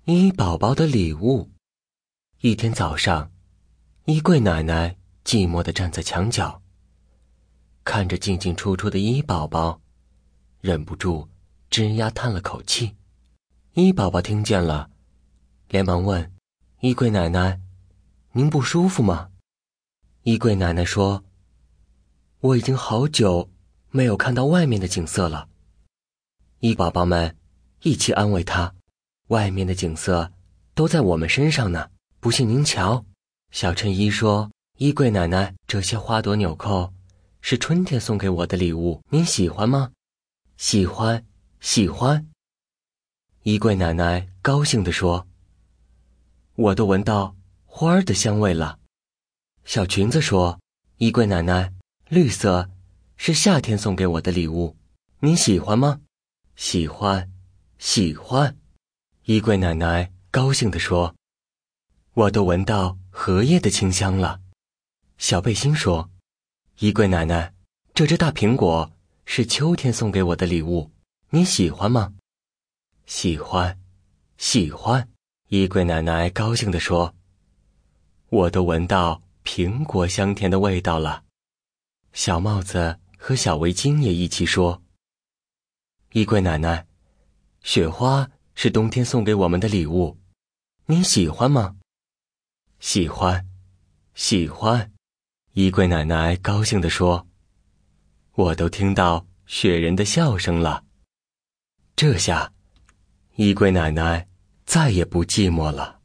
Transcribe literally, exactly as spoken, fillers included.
伊宝宝的礼物。一天早上，衣柜奶奶寂寞地站在墙角，看着进进出出的伊宝宝，忍不住吱呀叹了口气。伊宝宝听见了，连忙问衣柜奶奶：“您不舒服吗？”衣柜奶奶说：“我已经好久没有看到外面的景色了。”伊宝宝们一起安慰他：“外面的景色都在我们身上呢，不信您瞧。”小衬衣说：“衣柜奶奶，这些花朵纽扣是春天送给我的礼物，您喜欢吗？”“喜欢，喜欢。”衣柜奶奶高兴地说：“我都闻到花儿的香味了。”小裙子说：“衣柜奶奶，绿色是夏天送给我的礼物，您喜欢吗？”“喜欢，喜欢。”衣柜奶奶高兴地说：“我都闻到荷叶的清香了。”小背心说：“衣柜奶奶，这只大苹果是秋天送给我的礼物，你喜欢吗？”“喜欢，喜欢。”衣柜奶奶高兴地说：“我都闻到苹果香甜的味道了。”小帽子和小围巾也一起说：“衣柜奶奶，雪花是冬天送给我们的礼物，您喜欢吗？”“喜欢，喜欢。”衣柜奶奶高兴地说：“我都听到雪人的笑声了。”这下，衣柜奶奶再也不寂寞了。